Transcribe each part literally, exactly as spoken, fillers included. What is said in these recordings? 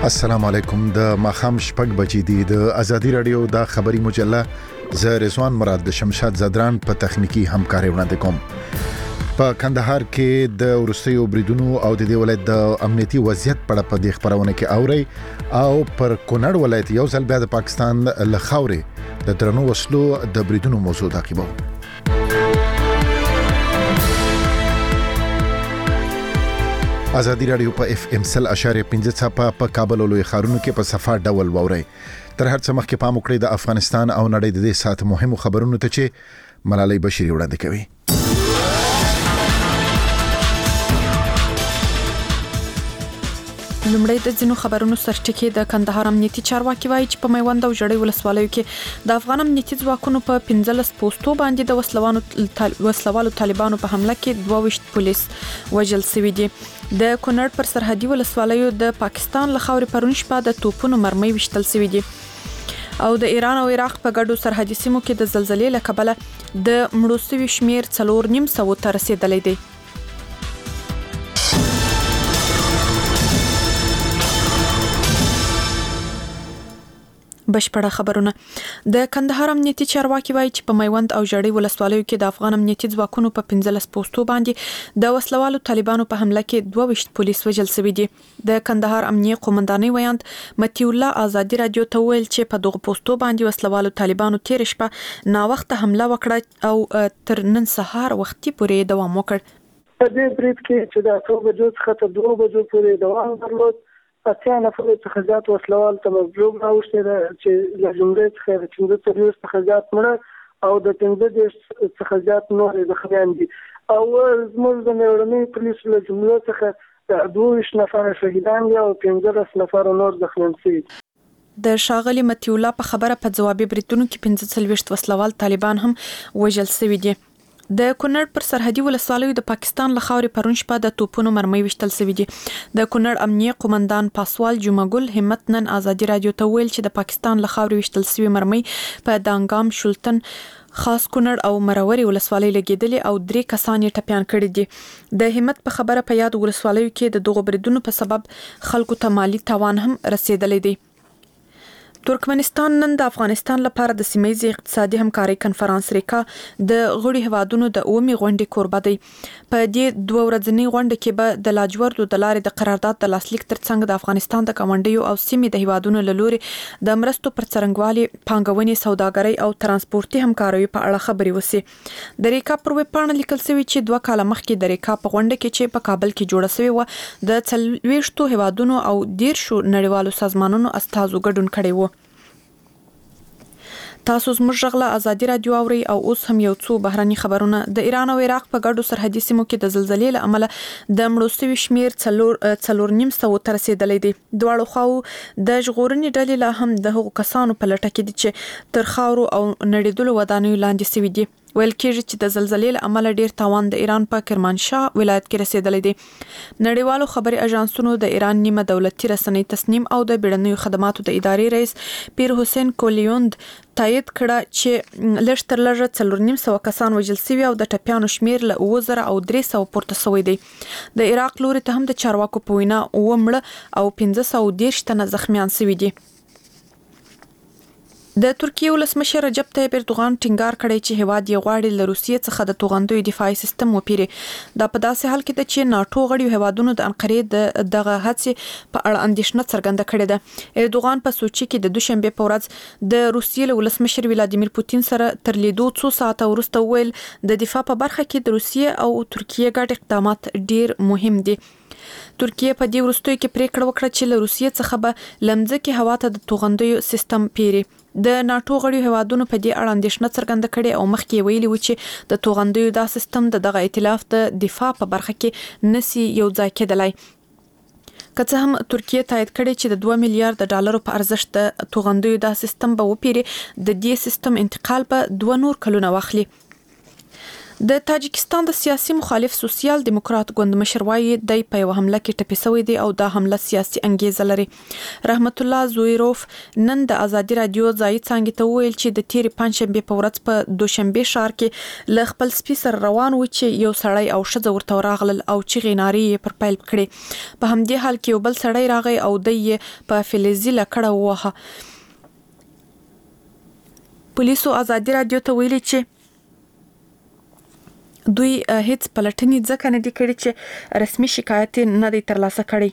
السلام علیکم. د ماخام شپږ بجې دي. د ازادي رادیو د خبري مجله ز رضوان مراد د شمشاد زدران په تخنیکی همکاري وړاندې کوم. په کندهار کې د ورستیو بریدونو او د دې ولایت د امنیتي وضعیت په اړه په دې خبرونه کې اوري او پر کونړ ولایت یو ځل بیا د پاکستان له خاورې د درنو وسلو د بریدونو موضوع تعقیبو. ازادي رادیو په اف ام سل اشاریه پنځه څپه په کابل او لوی ښارونو کې په صفه ډول ووري. تر هر څه مخکې پام وکړئ د افغانستان او نړۍ د دې سات مهمو خبرونو ته چې ملالۍ بشيري وړاندې کوي. لومړی د ځینو خبرونو سرټکی د کندهار امنیتي چارواکي وایي چې په میوند او جړۍ ولسوالیو کې د افغان امنیتي ځواکونو په پنځلس پوسټو باندې د وسلوانو وسلوالو طالبانو په حمله کې دوه ویشت پولیس وژل شوي دي. د کونړ پر سرحدي ولسوالیو د پاکستان له خاورې پرون شپه د توپونو مرمۍ وشتل شوي دي او د ایران او عراق په ګډو سرحدي سیمو کې د زلزلې له کبله د مړو شویو شمیر څلور نیم سوو ته رسیدلی دی. بشپړه خبرونه. د کندهار امنیتي چارواکي وایي چې په میوند او جړۍ ولسوالیو کې د افغان امنیتي ځواکونو په پنځلس پوسټو باندې د وسلوالو طالبانو په حمله کې دوه ویشت پولیس وژل شوي دي. د کندهار امنیه قومندانۍ ویاند متي الله ازادي رادیو ته ویل چې په دغه پوسټو باندې وسلوالو طالبانو تیر شپه ناوخته حمله وکړه او تر نن سهار وختي پورې دوام وکړ. په دې برید کې چې د اته بجو څخه تر دوه بجو پورې دوام درلود، اتیا نفر څخه زیات وسلوال ته مجبور راوښتي چې له جملې څخه د پنځه څلوېښت څخه زیات مړه او د پنځه دېرش څخه زیات نور زخمیان دي او زموږ د میړنیو پولیسو له جملې څخه دوه ویشت نفر شهیدان دي او پنځلس نفر نور زخمیان شوي. د ښاغلي متي الله په خبره په ځوابي بریدونو کې پنځه څلوېښت وسلوال طالبان هم وژل شوي دي. د کونړ پر سرحدي ولسوالیو د پاکستان له خاورې پرون شپه د توپونو مرمۍ وشتل شوي دي. د کونړ امنیه قومندان پاسوال جمعګل همت نن ازادي رادیو ته ویل چې د پاکستان له خاورې وشتل شوي مرمۍ په دانګام، شولتن، خاص کونړ او مروري ولسوالۍ لګیدلې او درې کسان یې ټپيان کړي دي. د همت په خبره په یاد ولسوالیو کې د دغو بریدونو په سبب خلکو ته مالی تاوان هم رسیدلی دی. ترکمنستان نن د افغانستان لپاره د سیمه‌یزې اقتصادي همکارۍ کنفرانس ریکا د غړي هیوادونو د اومي غونډې کوربه دی. په دې دوه ورځنۍ غونډه کې به د لاجوردو د لارې د قرارداد د لاسلیک ترڅنګ د افغانستان د ګاونډیو او سیمې د هیوادونو له لوري د مرستو پر څرنګوالي، پانګونې، سوداګرۍ او ترانسپورتي همکاریو په اړه خبرې وشي. د ریکا پر ویب پاڼه لیکل شوی چې دوه کاله مخکې د ریکا په غونډه کې چې په کابل کې جوړه شوې و د څلوېښتو هیوادونو او دیرشو نړیوالو سازمانونو استازو ګډون کړی و. تاسو زموږ غږ ازادي رادیو اوري او اوس هم یو څو بهرني خبرونه. د ایران او عراق په ګډو سرحدي سیمو کې د زلزلې له امله د مړو شویو شمیر څلور څلور نیم سوو ته رسیدلی دی. دواړو خواو د ژغورنې ډلې لا هم د هغو کسانو په لټه کې دي چې تر خاورو او نړېدلو ودانیو لاندې شوي دي. ویل کېږي چې د زلزلې له امله ډیر تاوان د ایران په کرمانشاه ولایت کې رسیدلی دی. نړیوالو خبري اژانسونو د ایران نیمه دولتي رسنۍ تصنیم او د بیړنیو خدماتو د ادارې رئیس پیر حسین کولیوند تایید کړه چې لږ تر لږه څلور نیم سوه کسان وژل شوي او د ټپیانو شمیر له اووه زره او درې سوه پورته شوی دی. د عراق لوري ته هم د چارواکو په وینا اووه مړه او پنځه سوه دېرش تنه زخمیان شوي دي. د ترکیې ولسمشر رجب طیب اردوغان ټینګار کړی چې هیواد یې غواړي له روسیې څخه د توغندیو دفاعي سیستم وپیري. دا په داسې حال کې ده چې ناټو غړیو هیوادونو د انقرې د دغه هڅې په اړه اندېښنه څرګنده کړې ده. اردوغان په سوچي کې د دوشنبه په ورځ د روسیې له ولسمشر ولادیمیر پوتین سره تر لیدو څو ساعته وروسته ویل د دفاع په برخه کې د روسیې او ترکیې ګډ اقدامات ډیر مهم دي. ترکیه په دې وروستیو کې پریکړه وکړه چې له روسیې څخه به لمځکه هوا ته د توغندیو سیستم پیري. د ناټو غړیو هیوادونو په دې اړه اندېښنه څرګنده کړې او مخکې ویلي و چې د توغندیو دا سیستم د دغه ائتلاف د دفاع په برخه کې نسی یو ځای کېدلی. که څه هم ترکیه تایید کړي چې د دوه میلیارډ ډالرو په ارزښت د توغندیو دا سیستم به وپیري، د دې سیستم انتقال به دوه نور کلونه واخلي. د تاجکستان د سیاسي مخالف سوسیال دیموکرات ګوند مشر وايي د په یو حمله کې ټپي شوی دی او دا حمله سیاسي انګیزه لري. رحمت الله زویروف نن د ازادي رادیو ځای څنګه ته ویل چې د تیر پنځشنبه په ورځ په دوشنبه ښار کې ل خپل سپیسر روان و چې یو سړی او ښځه ورته راغلل او چې غیناری پر پیل کړي. په همدې حال کې یو بل سړی راغی او د یې په فلزي لکړه ووهه. پولیسو ازادي رادیو ته ویلي چې دوی هیڅ پلټنې ځکه نه دي کړې چې رسمي شکایت نه دی ترلاسه کړی.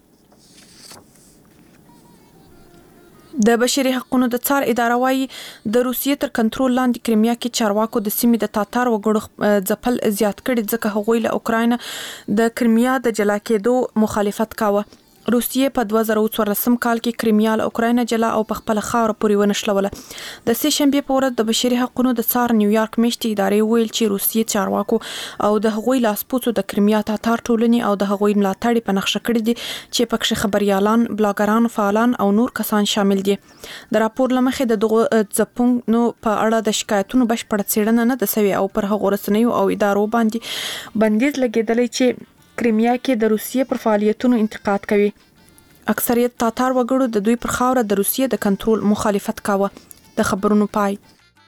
د بشري حقوقو د څار اداره وايي د روسیې تر کنټرول لاندې کریمیا کې چارواکو د سیمې د تاتار وګړو ځپل زیات کړي ځکه هغوی له اوکراین د کریمیا د جلا کېدو مخالفت کاوه. روسیې په دوه زره څوارلسم کال کې کریمیا له اوکراین جلا او په خپل خاور پورې ونشلوله. د سه شنبه په ورځ د بشري حقوقو د څار نیویارک میشتي ادارې ویل چې روسیې چارواکو او د هغوی لاسپوڅو د کریمیا تاتار ټولنې او د هغوی ملاتړي په نقشه کړی دي چې پکې خبريالان، بلاګران، فعالان او نور کسان شامل دي. د راپور لمخې د دغه ځپونو په اړه د شکایتونو بشپړ څېړنه نه ده سوي او پر هغو رسنیو او ادارو باندې بندیز لګیدلی چې کریمیا کې د روسیې پر فعالیتونو انتقاد کوي. اکثریت تاتار وګړو د دوی پر خاوره د روسیې د کنټرول مخالفت کاوه. د خبرونو پای.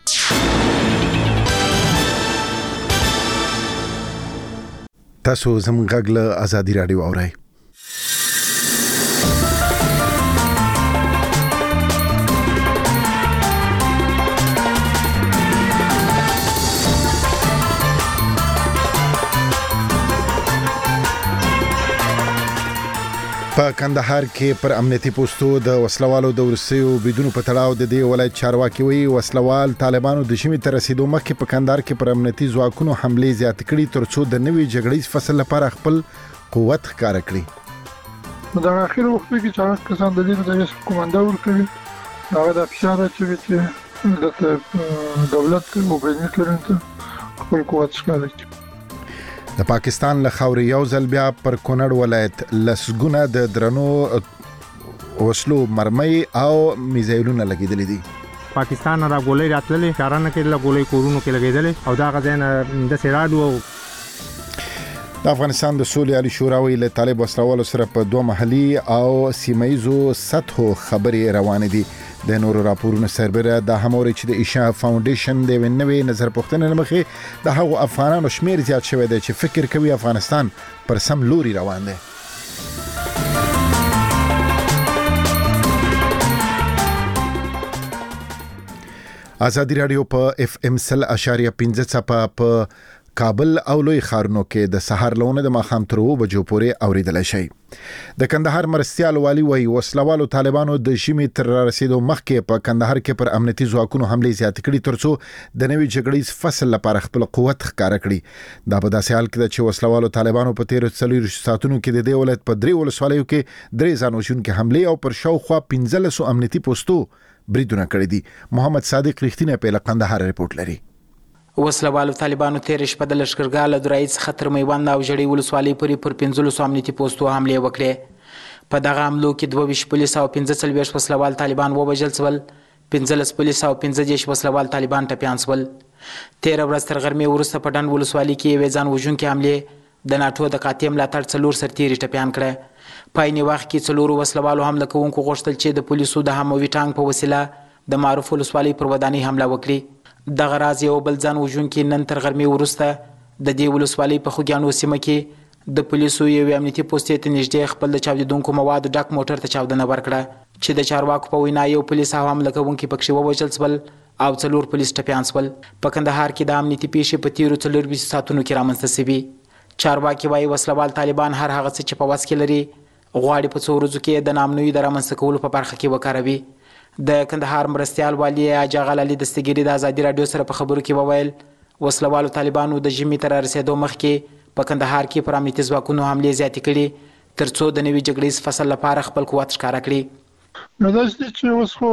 تاسو زموږ غږ له ازادي رادیو اورئ. په کندهار کې پر امنیتي پوسټو د وسلوالو د ورسېو بيدونو په تړاو د دې ولایت چارواکي وی وسلوال طالبانو د شمې تر رسیدو مخکې په کندهار کې پر امنیتي ځواکونو حمله زیات کړي ترڅو د نوي جګړې فصل لپاره خپل قوت ښکار کړي. دا اخر وخت کې چې کسان د دې د ریاست کمانډر ورکړي هغه د فشار چې د دولت او بیني ټولنې خپل قوت ښکار کړي. د پاکستان له خاورې یو ځل بیا پر کونړ ولایت لسګونه د درنو وسلو مرمۍ او میزایلونه لګیدلې دي. پاکستان را ګولې راتللې کارانه کې له ګولې کورونو کې لګیدلې او دا غزين د سیرادو. د افغانستان د سولې عالی شورا ویل طالب وسلوالو سره په دوه محلي او سیمایزو سطحو خبرې روانې دي. د نورو راپورونو سربره د هموري چې د ایشا فاونډیشن د ونوي نظر پوښتنه لمخې د هغو افغانانو شمیر زیات شوی دی چې فکر کوي افغانستان پر سم لوري روان دی. ازادي رادیو په اف ام سل اشاریه پنځه څپه په کابل او لوی خارونو کې د سحر لونه د ماخام تر و بجو پورې اوریدل شي. د کندهار مرستيال والی وای وسلوالو طالبانو د شمې تر رسیدو مخکې په کندهار کې پر امنیتي ځواکونو حمله زیات کړي ترڅو د نوي جګړې فصل لپاره خپل قوت ښکار کړي. دا په داسې حال کې چې وسلوالو طالبانو په تیر څلور ساعتونو کې د دې ولایت په درې ولسوالیو کې درې ځانوژن کې حمله او پر شاوخوا پنځلس امنیتي پوسټو بریدونه کړي دي. محمد صادق رښتینه په کندهار رپورټ لري. وسلوالو طالبانو تیر شپه د لشکرګاه له درایي څخه تر میوند او جړې ولسوالۍ پورې پر پنځلسو امنیتي پوسټو حملې وکړې. په دغه حملو کې دوه ویشت پولیس او پنځه څلوېښت وسلوال طالبان ووژل شول، پنځلس پولیس او پنځه دېرش وسلوال طالبان ټپیان شول. تېره ورځ تر غرمې وروسته په ډنډ ولسوالۍ کې یوې ځان وژونکې حملې د ناټو د قاطع ملاتړ څلور سرتیري ټپیان کړه. په عین وخت کې څلورو وسلوالو حمله کوونکو غوښتل چې د پولیسو د هموي ټانک په وسیله د معروف ولسوالۍ پر ودانۍ حمله وکړي. دغه راز یو بل ځان وژونکي نن تر غرمې وروسته د دې ولسوالۍ په خوږیانو سیمه کې د پولیسو یوې امنیتي پوستې ته نږدې خپل د چاودېدونکو موادو ډک موټر ته چاودنه ورکړه چې د چارواکو په وینا یو پولیس او حمله کوونکي پکښې ووژل شول او څلور پولیس ټپیان شول. په کندهار کې د امنیتي پیښې په تیرو څلورویشتو ساعتونو کې رامنځته شوي. چارواکي وایي وسلوال طالبان هر هغه څه چې په وس کې لري غواړي په څو ورځو کې د نامنوي د رامنځته کولو په برخه کې وکاروي. د کندهار مرستيال والی اجاغل علي دستګيري د ازادي رادیو سره په خبرو کې وویل وسلوالو طالبانو د ژمي تر رسیدو مخکې په کندهار کې پر امنیتي ځواکونو حملې زیاتې کړي ترڅو د نوي جګړې فصل لپاره خپل قوت ښکاره کړي. نو دا چې اوس خو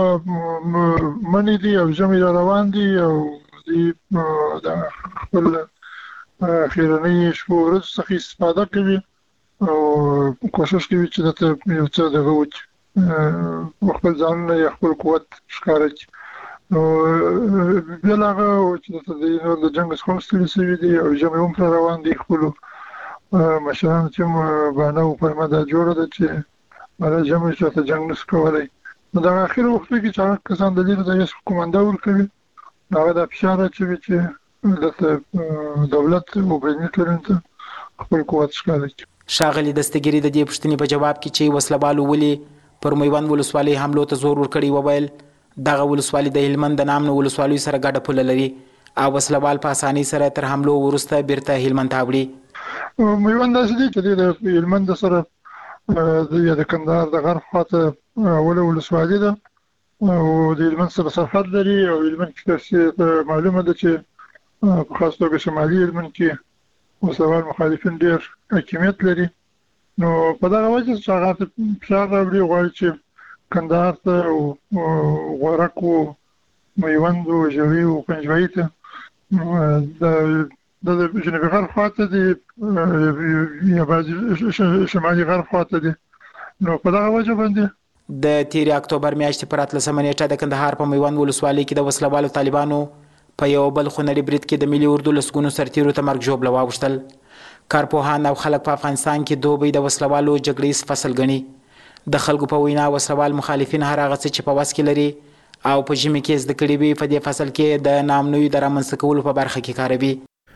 منې دي او ژمي روان دي او د خپل اخیرنۍ شپو ورځو څخه استفاده کوي او کوشش کوي چې دلته یو څه دغه وکړي خپل ځانونه یا خپل قوت ښکاره کړي. نو بیا هغه چې د جنگ څخه ستړي شوي دي او جمع هم پر روان دي خپلو مشرانو چې باندې او په ماده جوړه ده چې ماده جمع چې ته جنگ نس کولای نو د اخر وخت کې چې هغه کسان د لیدو د یو کوماندا ورکوي هغه د فشار چې چې دولت او بیني ترنت خپل قوت ښکاره کوي. ښاغلي دستګيري د دې پوښتنې په جواب کې چې وسلوالو ولې پر میوند ولسوالۍ حملو ته زور ورکړی وویل دغه ولسوالۍ د هلمند د نام نه ولسوالیو سره ګډه پوله لري او وسلوال په اسانۍ سره تر حملو وروسته بیرته هلمند ته وړي. میوند داسې دی چې د هلمند سره د کندهار د غرب خواته اوله ولسوالۍ ده او د هلمند سره سرحد لري او هلمند کې معلومه ده چې په خاص توګه شمالي هلمند کې وسلوال مخالفین ډېر حاکمیت لري نو په دغه وجه چې هغه فشار راوړي غواړي چې کندهار ته او غورک او میوند او ژوي او پنجوایي ته د جنوبي غرب خواته دي یا بعضې شمالي غرب خواته دي نو په دغه وجه باندې د تیرې اکتوبر میاشتې پر اتلسمه نیټه د کندهار په میوند ولسوالۍ کې د وسلوالو طالبانو په یو بل خونړي برید کې د ملي اردو لسګونو سرتیرو ته مرګ ژوبله واوښتل. کارپوهان او خلک په افغانستان کې دوبی د وسلوالو جګړیز فصل ګڼي. د خلکو په وینا وسلوال مخالفین هر هغه څه چې په وس کې لري او په ژمي کې زده کړي وي په دې فصل کې د نامنوي د رامنځته کولو په برخه کې کاروي.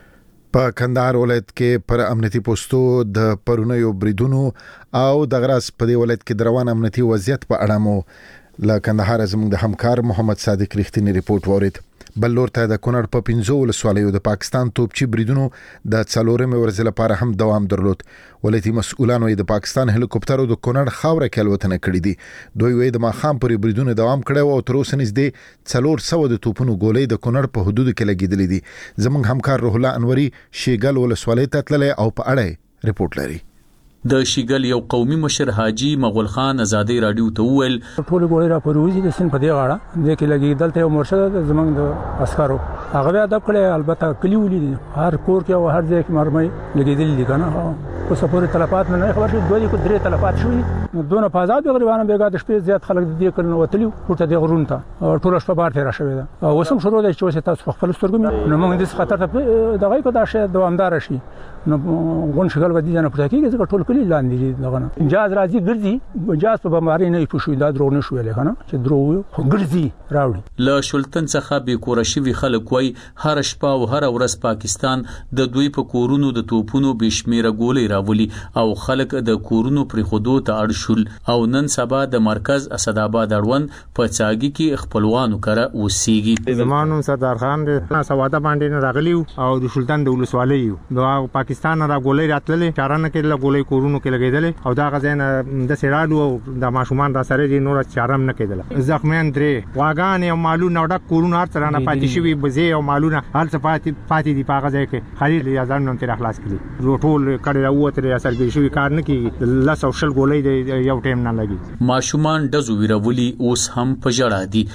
په کندهار ولایت کې پر امنیتي پوسټو د پرونیو بریدونو او د غراس په دې ولایت کې د روان امنیتي وضعیت په اړه مو له کندهار زموږ د همکار محمد صادق رښتینی ریپورت وورید. بل لور ته د کونړ په پنځو ولسوالیو د پاکستان توپچي بریدونو د څلورمې ورځې لپاره هم دوام درلود. ولایتي مسؤلانو د پاکستان هلیکوپټرو د کونړ خاوره کې الوتنه کړې دي. دوی وایي د ماښام پورې بریدونه دوام کړی او تر اوسه نږدې څلور سوه د توپونو ګولۍ د کونړ په حدودو کې لګېدلې دي. زموږ همکار روح الله انوري شیګل ولسوالۍ ته تللی او په اړه ریپورت لري. د شیګل یو قومي مشر حاجی مغول خان ازادي رادیو ته وویل ټول ګوړې را پروزي د سن په دی غاړه د کې لګي دلته یو مرشد زمنګ د عسکرو هغه ادب کړي البته کلی ولید هر کور کې او هر ځای کې مرمۍ لګیدل دي کنه په سفر تلفات نه خبر شو دوی کو درې تلفات شوې دونه په آزاد غریبانو بیګا د شپې زیات خلک دې کړنو وتلی ورته د غرون ته ټول شپه بار تیر شوې ده او وسم شروع د چې تاسو خپل سترګو نو موږ د خطر ته دغه کو دا شی دوامدار شي نو غون شغل ودی نه پټه کیږي ځکه ټول کلی لاندې دغه جاز راځي ګرځي جاز په بماري نه پوښوي دا درو نه شوې لکنه چې درو ګرځي راوړي. له شلتن څخه به کورشوي خلک وای هر شپه او هر ورځ پاکستان د دوی په کورونو د توپونو بشمیره ګولې راولي او خلک د کورونو پر خودو ته اړ شول او نن سبا د مرکز اسداباد اړوند په چاګي کې خپلوانو کړه وسیږي. زمانو سردار خان د سواده باندې راغلی او د شلتن د ولسوالۍ د پاکستان را ګولې راتللې چارانه کې له ګولې کورونو کې لګېدلې او دا غزين د سیرالو او د ماشومان را سره دي نور چارم نه کېدل زخمیان درې واغان او مالونه ډک کورونه هر ترانه پاتې شوی بزې او مالونه هر څه پاتې پاتې دي په غزې کې خلیل یازان نن تر اخلاص کړي ټول کړه وته اثر شوی کار نه کیږي لاس او شل ګولې یو ټیم نه لګي. ماشومان دزو ویرولي اوس هم په جړه دي.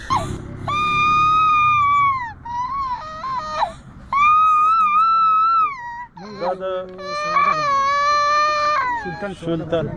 سلطان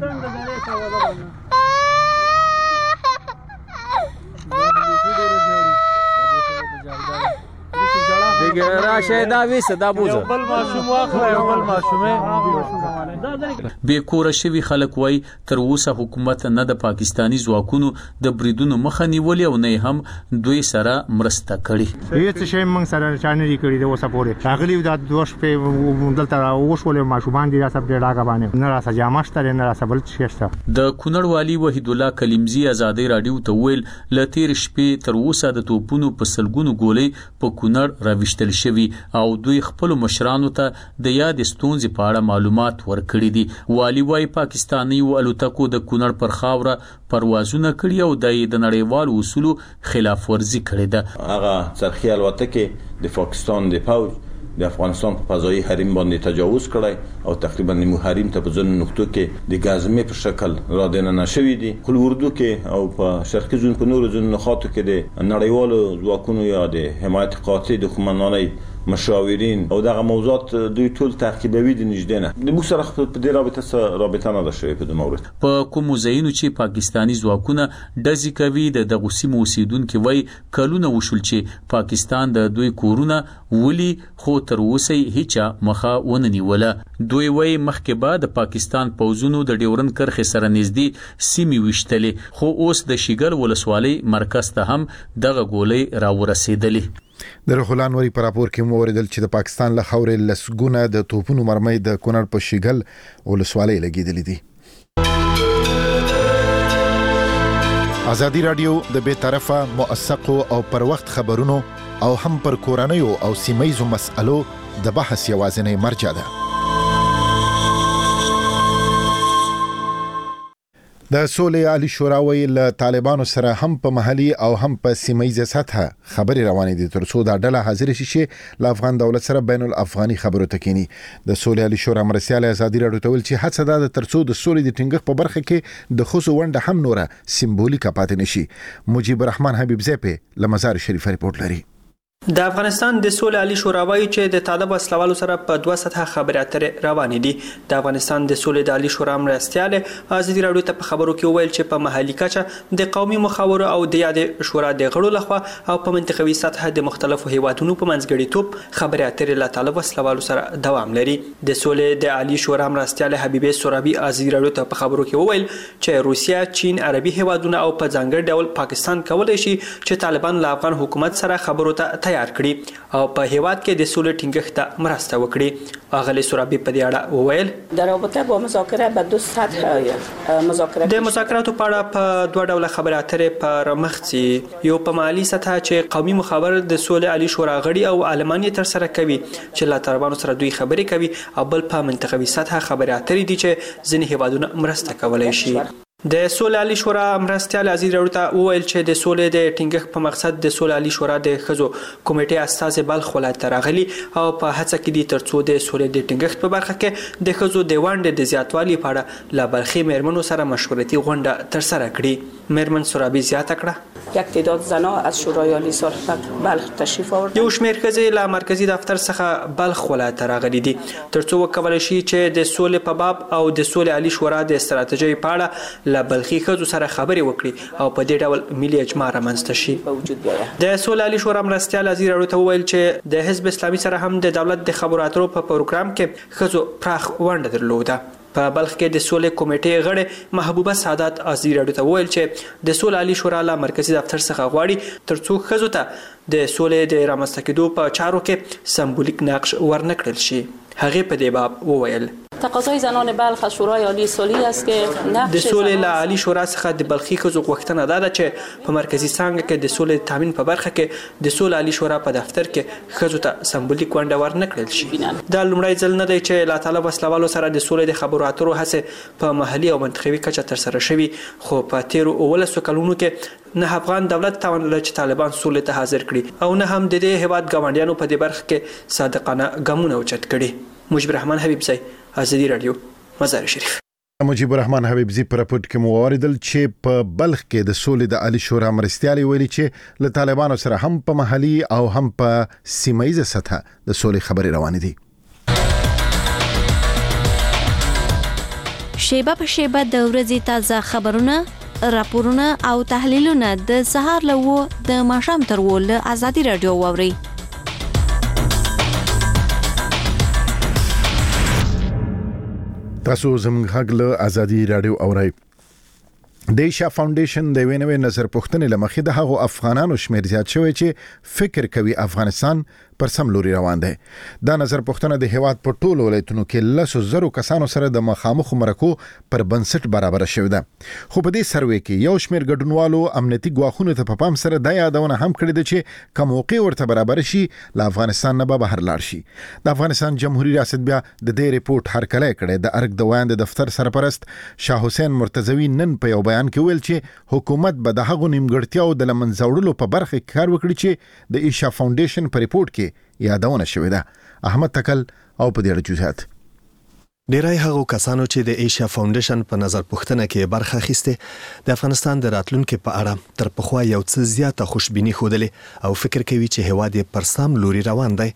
دیگه راشه دا ویسه دا بوزه یو بل ماشوم واخله یو بل ماشومه بے کور شوی خلک وای تر اوسه حکومت نه د پاکستانی ځواکونو د بریدونو مخه نیولې او نه هم دوی سره مرسته کړي. هیڅ شی موږ سره چانري کړی د اوسه پورې راغلی د دوش په دلته اوښول ماشومان دي سب ډېر راګه باندې نه راسه جامشتره نه راسه بل شيشته. د کونړ والی وحید الله کلیمزی ازادي رادیو ته ویل لتیر شپې تر اوسه د توپونو په سلګونو ګولې په کونړ راوښتل شوی او دوی خپل مشرانو ته د یاد ستونزې په اړه معلومات ورکړي دي. والی وايي پاکستاني الوتکو د کونړ پر خاوره پروازونه کړي او د نړیوال اصولو خلاف ورزي کړې ده. هغه څرخي الوتکې د پاکستان د پوج د افغانستان په فضایي حریم باندې تجاوز کړی او تقریبا نیمو حریم ته په ځینو نقطو کې د غازمې په شکل را دننه شوی دي. خو اردو کې او په شرقي زون په نورو ځینو نقاطو کې د نړیوالو ځواکونو یا د حمایت قاطع د قومندانۍ مشاورین او دغه موضوعات دوی ټول تعقیبوي د نږدې نه. د موږ سره په دې رابطه سره رابطه نه ده شوې په دې مورد. په کوم ځایونو چې پاکستانی ځواکونه ډزې کوي د دغه سیمو اوسیدونکو وای کلونه وشول چې پاکستان د دوی کورونه ولي خو تر اوسه هیڅ مخه ونه نیوله. دوی وای مخکې بعد د پاکستان پوځونو د ډیورن کرخه سره نږدې سیمې وشتلې خو اوس د شیګل ولسوالۍ مرکز ته هم دغه ګولۍ را ورسېدلې. د رخلان وری پر راپور کې موریدل چې د پاکستان له خاورې لسګونه د توپونو مرمۍ د کونړ په شیګل ولسوالۍ لګیدلې دي. ازادي رادیو د بے طرفه موثقو او پر وخت خبرونو او هم پر کورنیو او سیمایزو مسألو د بحث یوازینی مرجع ده. د سولې عالی شورا ویل طالبانو سره هم په محلي او هم په سیمایي سطح خبري روانې دي ترڅو دا ډله حاضر شي چې له افغان دولت سره بین الافغاني خبرو تکینی. د سولې عالی شورا مرسیال ازادي رادیو ته ویل چې هڅه ده د ترڅو د سولې د ټینګښت په برخه کې د خصو ونده هم نوره سمبولیکه پاتې نشي. مجيب الرحمن حبیب زیپه لمزار شریف ریپورت لري. د افغانستان د سولې عالی شورا وایي چې د طالب وسلوالو سره په دوه سطحه خبرې اترې روانې دي. د افغانستان د سولې د عالی شورا مرستیال ازادي رادیو ته په خبرو کې ویل چې په محلي کچه د قومي مخاورو او د یاد شورا د غړو لخوا او په منطقوي سطحه د مختلفو هیوادونو په منځګړیتوب خبرې اترې له طالب وسلوالو سره دوام لري. د سولې د عالی شورا مرستیال حبیبه سورابي ازادي رادیو ته په خبرو کې ویل چې روسیا، چین، عربي هیوادونه او په ځانګړي ډول پاکستان کولای شي چې طالبان له افغان حکومت سره خبرو ته تیار کړي او په هیواد کې د سولې ټینګښت ته مرسته وکړي. اغلی سورابي په دې اړه وویل در رابطه با مذاکره به دو سطح مذاکره د مذاکراتو په اړه په دوه ډوله خبرې اترې پر مخ ځي. یو په مالي سطح چې قومي مخابر د سولې عالی شورا غړي او عالمان تر سره کوي چې له طالبانو سره دوی خبرې کوي او بل په منطقوي سطح خبرې اترې دي چې ځینې هیوادونه مرسته کولای شي. د سولې عالی شورا مرستیال ازادي رادیو ته وویل چې د سولې د ټینګښت په مقصد د سولې عالی شورا د ښځو کمیټې استازي بلخ ولایت ته راغلي او په هڅه کې دي ترڅو د سولې د ټینګښت په برخه کې د ښځو د ونډې د زیاتوالي په اړه له بلخي میرمنو سره مشورتي غونډه ترسره کړي. میرمن سورابي زیاته کړه یک تعداد زنا از شورای عالی صالحیت بلخ تشریف آوردند. یو شمېر ښځې له مرکزی دفتر څخه بلخ ولایت ته راغلي دي ترڅو وکولای شي چې د سولې په باب او د سولې عالی شورا د ستراتیژۍ په اړه له بلخي ښځو سره خبرې وکړي او په دې ډول ملي اجماع رامنځته شي. د سولې عالی شورا مرستیال ازادي رادیو ته وویل چې د حزب اسلامي سره هم د دولت د خبرو اترو په پروګرام کې ښځو پراخ ونډه درلوده. په بلخ کې د سولې کمیټې غړې محبوبه سعادت ازادي رادیو ته وویل چې د سولې عالی شورا له مرکزی دفتر څخه غواړي ترڅو ښځو ته د سولې د رامنځته کېدو په چارو کې سمبولیک نقش ورنکړل شي. هغه په دې باب وویل تقاضای زنان بلخ از شورای عالی صلحی است که نقش د سولې له عالی شورا څخه د بلخي ښځو غوښتنه ده چې په مرکزی څانګه کې د سولې تامین په برخه کې د سولې عالی شورا په دفتر کې ښځو ته سمبولیک ونډه ورنکړل شي. دا لومړی ځل نه دی چې له طالب وسلوالو سره د سولې د خبرو اترو هڅې په محلي او منطقوي کچه ترسره شوي خو په تیرو اوولسو کلونو کې نه افغان دولت توان لري چې طالبان سولې ته حاضر کړي او نه هم د دې هیواد ګاونډیانو په دې برخه کې صادقانه ګامونه اوچت کړي. مجيب الرحمن حبیب زی ازادي رادیو مزار شریف. مجيب الرحمن حبیب زی پر راپورټ کې موریدل چې په بلخ کې د سولې د عالی شورا مرستیالي ویلي چې له طالبانو سره هم په محلي او هم په سیمایي سطح د سولې خبرې روانې دي. شیبه په شیبه د ورځې تازه خبرونه، راپورونه او تحلیلونه د سهار له د ماښام تر ول ازادي رادیو واوري. تاسو زموږ حق له ازادي رادیو اورئ. د ایشا فاونډیشن د وینوي نظر پوښتنې لمخې د هغو افغانانو شمیر زیات شوی چې فکر کوي افغانستان پر سم لوري روان دی. دا نظر پوښتنه د هیواد په ټولو ولایتونو کې لسو زرو کسانو سره د مخامخ مرکو پر بنسټ برابر شوی ده. خو په دې سروې کې یو شمیر ګډونوالو امنیتي ګواښونو ته په پام سره د یادونه هم کړې ده چې کوم موقع ورته برابر شي له افغانستان نه به بهر لاړ شي. د افغانستان جمهوریت ریاست بیا د دې ریپورت هرکلی کړی. د ارګ د ویاند دفتر سرپرست شاه حسین مرتضوی نن په یو بیان کې ویل چې حکومت به د هغو نیمګړتیاو د لمنځه په برخه کې کار وکړي چې د ایشا فاونډیشن په ریپورت کې یادونه شوې ده. احمد تکل او په دې اړه جزئیات. ډیری هغو کسانو چې د ایشیا فاونډیشن په نظر پوښتنه کې برخه اخیسته د افغانستان د راتلونکو په اړه تر پخوا یو څه زیاته خوشبیني خوده او فکر کوي چې هواد پر سم لوري روان دی.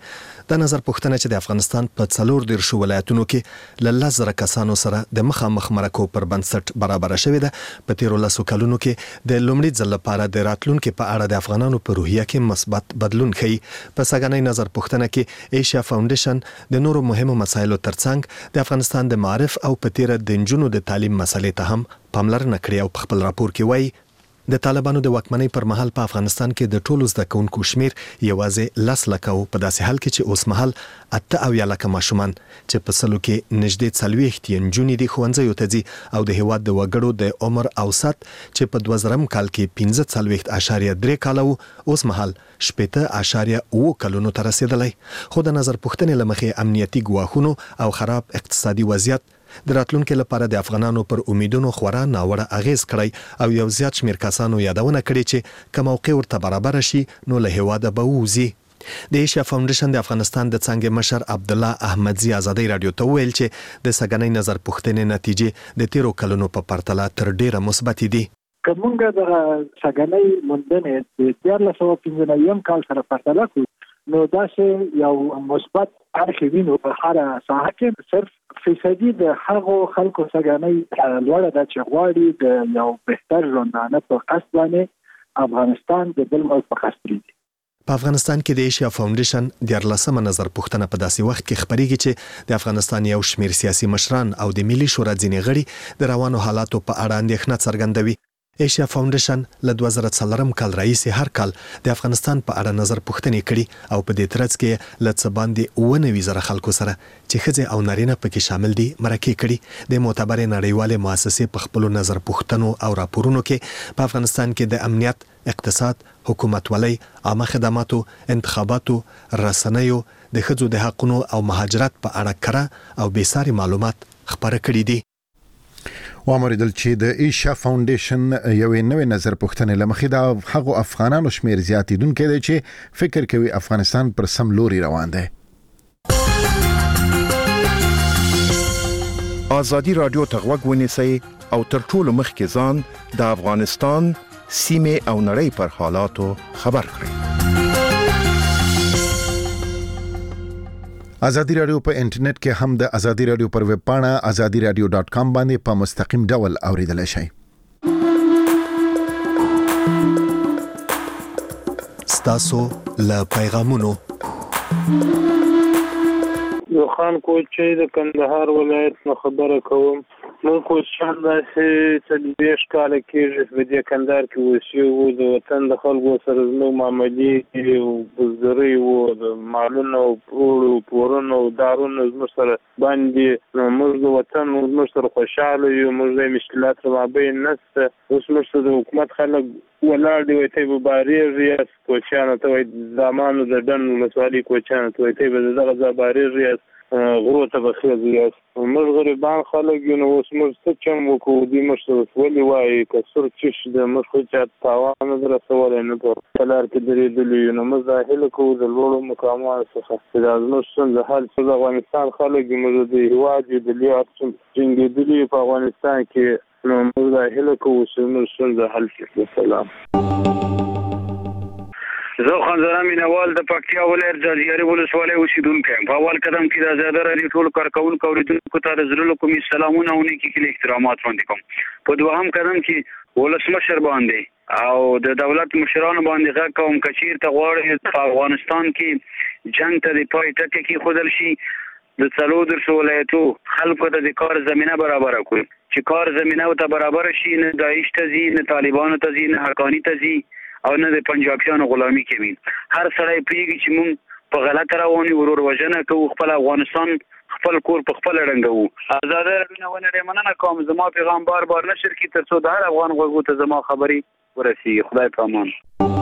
د نظر پوښتنه چې د افغانستان په څلور دیرشو ولایتونو کې له لس زره کسانو سره د مخامخ مرکو پر بنسټ برابر شوې ده. په تیرو لسو کلونو کې د لومړي ځل لپاره د راتلونکو په اړه د افغانانو په روحیه کې مثبت بدلون ښیي. په سګنۍ نظر پوښتنه کې ایشیا فاونډیشن د نورو مهمو مسایلو ترڅنګ د افغانستان د معارف او په تیر د نجونو د تعلیم مسلې ته هم پاملرنه کړې او په خپل راپور کې وایي د طالبانو د واکمنۍ پر مهال په افغانستان کې د ټولو زده کوونکو شمیر یوازې لس لکه او په داسې حال کې چې اوس مهال اته اویا لکه ماشومان چې په سلو کې نږدې څلوېښت نجونې د ښوونځیو ته ځي او د هیواد د وګړو د عمر اوسط چې په دوه زرم کال کې پنځه څلوېښت اشاریه درې کاله و اوس مهال شپېته اشاریه اووه کلونو ته رسیدلی. خو د نظر پوښتنې له مخې امنیتي ګواښونو او خراب اقتصادي وضعیت د راتلونکو لپاره د افغانانو پر امیدونو خورا ناوړه اغیز کړی او یو زیات شمیر کسانو یادونه کړې چې که موقع ورته برابر شي نو له هیواده به ووځي. د ایشیا فاونډیشن د افغانستان د څنګه مشر عبد الله احمدزي ازادي رادیو ته ویل چې د سګنۍ نظر پوښتنې نتیجې د تیرو کلونو په پرتله تر ډیره مثبت دي. کومګه د سګنۍ مندنه د دیار له سو پنځه نیم کال سره پرتله کوي نو دا چې یو مثبت اړخ وینو په هر ساحه کې صرف فیصدي د هغو خلکو سګنۍ لوړه ده چې غواړي د یو بهتر ژوندانه په قصد باندې افغانستان د بل ملک په قصد دي. په افغانستان کې د ایشیا فاونډیشن د لسمه نظر پوښتنه په داسې وخت کې خبرېږي چې د افغانستان یو شمیر سیاسي مشران او د ملي شورا ځینې غړي د روانو حالاتو په اړه اندېښنه څرګندوي. ایشیا فاونډیشن له دوه زره څلورم کال راهیسې هر کال د افغانستان په اړه نظر پوښتنې کړي او په دې ترڅ کې له څه باندې اووه نوي زره خلکو سره چې ښځې او نارینه پکې شامل دي مرکې کړي. د معتبرې نړیوالې مؤسسې په خپلو نظر پوښتنو او راپورونو کې په افغانستان کې د امنیت، اقتصاد، حکومتولۍ، عامه خدماتو، انتخاباتو، رسنیو، د ښځو د حقونو او مهاجرت په اړه کره او بېساري معلومات خپاره کړي دي. وامریدل چې د ایشیا فاونډیشن یو نوې نظر پوښتنې لمخې د هغو افغانانو شمیر زیاتیدونکو دی چې فکر کوي افغانستان پر سم لوري روان دی. ازادي رادیو ته غوږ ونیسئ او تر ټولو مخکې ځان د افغانستان سیمه او نړۍ پر حالاتو خبر کړئ. ازادي رادیو په انټرنیټ کې هم د ازادي رادیو پر ویب پاڼه ازادي رادیو ډاټ کام باندې په مستقیم ډول اوریدلای شئ. ستاسو له پیغامونو یو خان کوچي د کندهار ولایت نه خبره کوم. نو کوچان داسې څلوېښت کاله کېږي په دې کندهار کې اوسېږو. د وطن د خلکو سره زموږ معاملې او بزګرۍ وو، د مالونو او پروړو پورونو او دارونو زموږ سره باندې. نو موږ د وطن زموږ سره خوشحاله یو، موږ د مشکلات مابین نشته. اوس موږ سره د حکومت خلک ولاړ دی، وایي ته به بارېږي یاست کوچیانو ته، وایي زامانو د ډن ولسوالۍ کوچیانو ته وایي ته به د دغه ځای بارېږي یاست، غرو ته به خېږي یاست. موږ غریبان خلک یو، نو اوس موږ څه چم وکړو؟ دوی موږ ته ولې وایي که سور چش د موږ خو چا ته تاوان نه در رسولی، نه په لار کې درېدلي یو. نو موږ دا هیله کوو د لوړو مقاماتو څخه چې دا زموږ ستونزه حل شي. د افغانستان خلک یو، موږ د هېواد یو، د لوی جنګېدلي یو په افغانستان کې. نو موږ دا هیله کوو چې زموږ ستونزه حل شي. سلام. زه خنزران مینوال د پکتیا ولایت ځاځیاري ولسوالۍ اوسیدونکی یم. په اول قدم کې د ازادي راډیو ټولو کارکوونکو اورېدونکو ته د زړه له کومې سلامونه او نیکې هیلې احترامات وړاندې کوم. په دوهم قدم کې ولسمشر باندې او د دولت مشرانو باندې غږ کوم که چېرته غواړي په افغانستان کې جنګ ته د پای ټکی کېښودل شي، د څلور دیرشو ولایتو خلکو ته د کار زمینه برابره کړي. چې کار زمینه ورته برابره شي، نه داعش ته ځي، نه طالبانو ته ځي، نه حقاني ته ځي او نه د پنجابیانو غلامي کوي. هر سړی پوهېږي چې موږ په غلطه روان یو، ورور وژنه کوو، خپل افغانستان خپل کور په خپله ړنګوو. ازادي راډیو نه ونړۍ مننه کوم. زما پیغام بار بار نشر کړي تر څو د هر افغان غوږو ته زما خبرې ورسېږي. خدای په امان.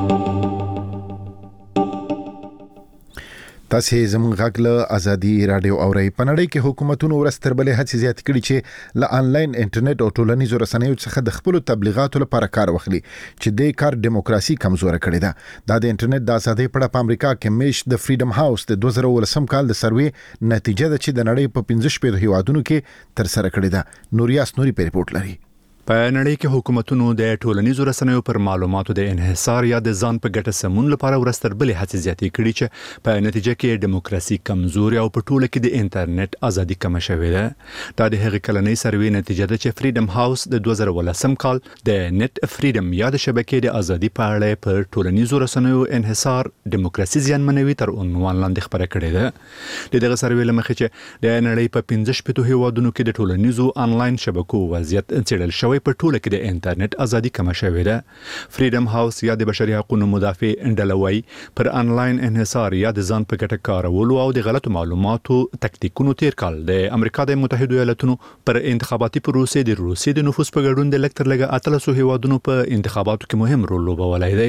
تاسو زموږ غږ له ازادي رادیو اورئ. په نړۍ کې حکومتونو ورځ تر بلې هڅې زیاتې کړي چې له آنلاین انټرنیټ او ټولنیزو رسنیو څخه د خپلو تبلیغاتو لپاره کار واخلي، چې دې کار دیموکراسي کمزوره کړې ده. دا د انټرنیټ د ازادۍ په اړه په امریکا کې میش د فریډم هاوس د دوه زره ولسم کال د سروې نتیجه ده چې د نړۍ په پنځه شپېتو هیوادونو کې تر سره کړې ده. نوریاس نوري په ریپورت لري. په نړۍ کې حکومتونو د ټولنیزو رسنیو پر معلوماتو د انحصار یا د ځان په ګټه سمون لپاره ورستربلې هڅې زیاتې کړي چې په نتیجه کې دیموکراسي کمزوري او په ټوله کې د انټرنیټ ازادي کم شوې ده. دا د هغې کلنۍ سروې نتیجه ده چې فریډم هاوس د دوه زره ولسم کال د نت فریډم یا د شبکې د ازادي په اړه پر ټولنیزو رسنیو انحصار دیموکراسي زیانمنوي تر عنوان لاندې خبره کړې ده. د دغه سروې له مخې چې د نړۍ په پنځه شپږ هیوادونو کې د ټولنیزو انلاین شبکو وضعیت څېړل شوی په ټوله کې د انټرنیټ ازادي کم شوې ده. فریډم هاوس یا د بشري حقوقو مدافع ډلوي پر انلاین انحصار یا د ځان په ګټه کارولو او د غلطو معلوماتو تکتیکونو تیر کال د امریکا د متحده ایالاتونو پر انتخاباتي پروسې د روسي د نفوذ په ګډون د لکټر لګه اتلسو هیوادونو په انتخاباتو کې مهم رول لوبولی دی.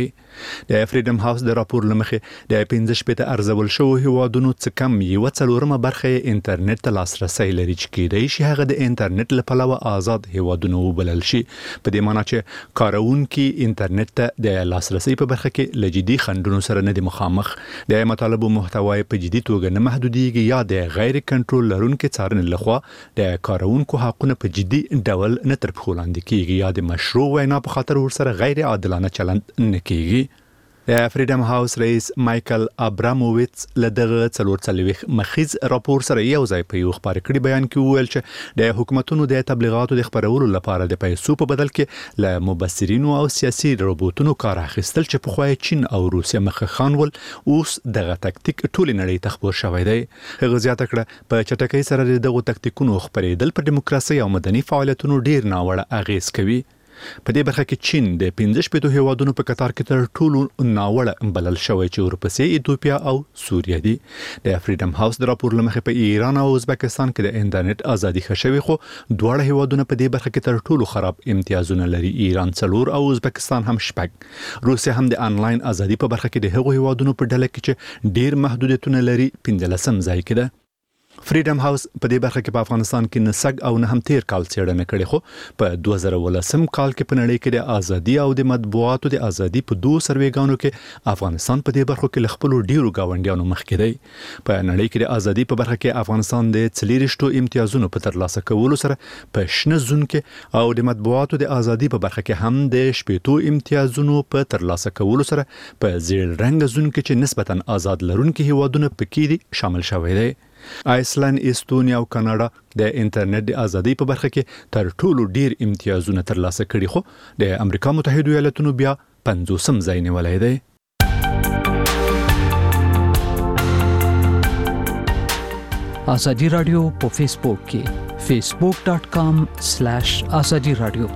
د فریډم هاوس د راپور لمخې د پنځه شپږ ارزول شو هیوادونو څخه کم یو څلورمه برخه انټرنیټ ته لاسرسي لري چې کېدای شي هغه د انټرنیټ لپاره آزاد هیوادونو وبلل شي. په دې معنی چې کارونکي انټرنیټ ته د لاسرسي په برخه کې لجدي خنډونو سره نه دي مخامخ. د مطالبو محتوای په جدي توګه نه محدوديږي یا د غیر کنټرول لرونکو څارنې لخوا د کارونکو حقوقونه په جدي ډول نه تر پښو لاندې کیږي یا د مشروع وینا په خاطر ورسره غیر عادلانه چلند نه کیږي. د فریډم هاوس رئیس مایکل ابراموویټس له دغه څلور څلوېښت مخیز راپور سره یو ځای په یو خبري کړي بیان کې وویل چې د حکومتونو د تبلیغاتو د خبرولو لپاره د پیسو په بدل کې له مبصرینو او سیاسي روبوټونو کار اخیستل چې په خوای چین او روسیا مخه خانول اوس دغه تکتیک ټول نړۍ ته خبر شوی دی. هغه زیاته کړه په چټکۍ سره دغه تکتیکونو خبرېدل په دیموکراسي او مدني فعالیتونو ډیر ناوړه اغیز کوي. په دې برخه کې چین د پنځه شپږ هیوادونو په قطار کې تر ټولو ناوړه بلل شوی چې ورپسې ایتوپیا او سوریه دي. د فریډم هاوس د راپور لمخې په ایران او ازبکستان کې د انټرنیټ ازادي ښه شوې خو دواړه هیوادونه په دې برخه کې تر ټولو خراب امتیازونه لري. ایران څلور او ازبکستان هم شپږ. روسیا هم د انلاین ازادي په برخه کې د هغو هیوادونو په ډله کې چې ډیر محدودیتونه لري پنځلسم ځای کې ده. فریډم هاوس په دې برخه کې په افغانستان کې نسګ او نه هم تیر کال څېړنه کړې خو په دوه زره ولسم کال کې په نړۍ کې د ازادي او د مطبوعاتو د ازادي په دوه سروېګانو کې افغانستان په دې برخه کې خپل ډیرو گاونډیانو مخکې دی. په نړۍ کې د ازادي په برخه کې افغانستان د څلورشتو امتیازونو په ترلاسه کولو سره په شنه زون کې او د مطبوعاتو د ازادي په برخه کې هم د شپږو امتیازونو په ترلاسه کولو سره په زیړ رنګ زون کې چې نسبتا آزاد لرونکي هیوادونه پکې دي شامل شوی دی. آیسلند، استونیا او کاناډا د انټرنیټ د ازادۍ په برخه کې تر ټولو ډیر امتیازونه ترلاسه کړي خو د امریکا متحده ایالاتونو بیا پنځوسم ځای نیولی دی. ازادي رادیو په فیسبوک کې facebook dot com slash azadi radio.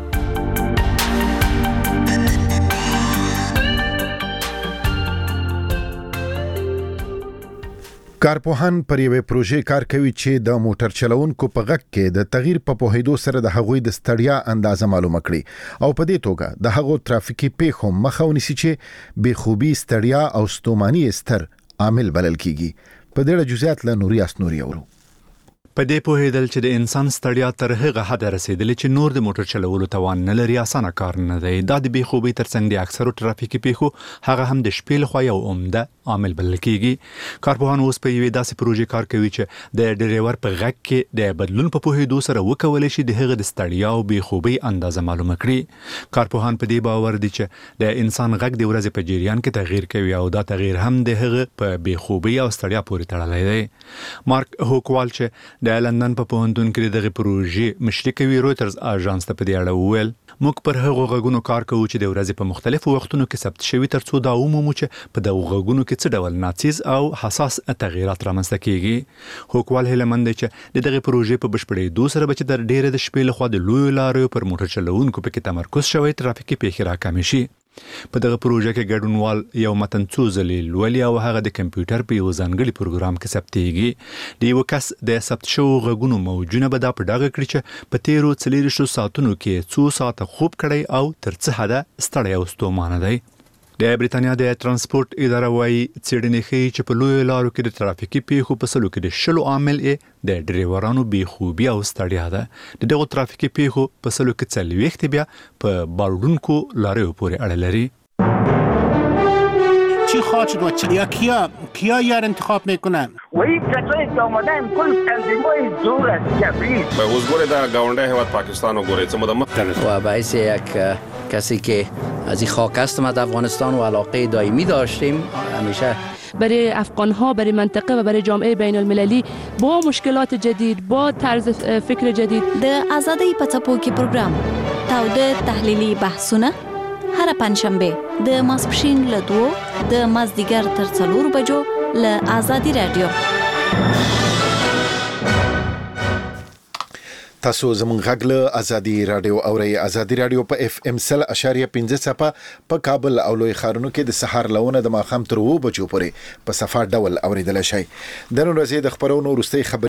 کارپوهان پر یوې پروژې کار کوي چې د موټر چلوونکو په غږ کې د تغییر په پوهېدو سره د هغوی د ستړیا اندازه معلومه کړي او په دې توګه د هغو ترافیکي پیښو مخه ونیسي چې بېخوبي، ستړیا او ستوماني ستر عامل بلل کیږي. په دې اړه جزئیات له نوري اسنوري اورو. په دې پوهېدل چې د انسان ستړیا تر هغه حده رسیدلې چې نور د موټر چلولو توان نه لري اسانه کار نه دی. دا د بېخوبۍ ترڅنګ د اکثرو ترافیکي پیښو هغه هم د شپې لخوا یو عمده عامل بلل کیږي. کارپوهان اوس په یوې داسې پروژې کار کوي چې د ډرایور په غږ کې د بدلون په پوهېدو سره وکولای شي د هغه د ستړیا او بېخوبۍ اندازه معلومه کړي. کارپوهان په دې باور دي چې د انسان غږ د ورځې په جریان کې تغییر کوي او دا تغییر هم د هغه په بېخوبۍ او ستړیا پورې تړلی دی. مارک هوکوال چې د لندن په پوهنتون کې دغه پروژې مشري کوي رويټرز اژانس ته په دې اړه وویل موږ پر هغو غږونو کار کوو چې د ورځې په مختلفو وختونو کې ثبت شوي ترڅو دا ومومو چې په دغو غږونو کې څه ډول ناڅیز او حساس تغیرات رامنځته کیږي. هوکوال هیلمند چې د دغه پروژې په بشپړېدو سره به چې د ډېرې د شپې لخوا د لویو لارو پر موټر چلوونکو پکې تمرکز شوی ترافیکي پیښې راکمې شي. په دغه پروژه کې ګډونوال یو متن څو ځلې لولي او هغه د کمپیوټر په یو ځانګړي پروګرام کې ثبتېږي. د یو کس د ثبت شوو غږونو موجونه به دا په ډاګه کړي چې په تیرو څلېرویشتو ساعتونو کې څو ساعته خوب کړی او تر څه حده ستړی او ستومانه دی. د بریتانیا د ترانسپورت اداره وايي څېړنې ښیي چې په لویو لارو کې د ترافیکي پیښو په سلو کې د شلو عامل یې د ډریورانو بېخوبي او ستړیا ده. د دغو ترافیکي پیښو په سلو کې څلوېښت بیا په باروډونکو لاریو پورې اړه لري. چی انتقاد شد و چ... یا کیا کیا یار انتخاب میکنن و این کسایی که آمدن کل تنظیمای دور از جبری به حضور در گاونده هواد پاکستان و گوره چه مدام و باعث یک کسی که از این خاک است ما در افغانستان و علاقه دائمی داشتیم همیشه برای افغان‌ها برای منطقه و برای جامعه بین المللی با مشکلات جدید با طرز فکر جدید د آزادۍ په څپو کې پروګرام تاوده تحلیلي بحثونه هر پنځشنبه د ماسپښین له دوه د مازدیګر تر څلور بجو له آزادي رادیو. تاسو زموږ غږ له آزادي رادیو اورئ. آزادي رادیو په اف ام سل اشاریه پنځه صفه په کابل او لوی ښارونو کې د سحر لونه د ماښام تر اوه بجو پورې په صفه ډول اوریدل شي. د نن ورځې د خبرونو وروستۍ خبر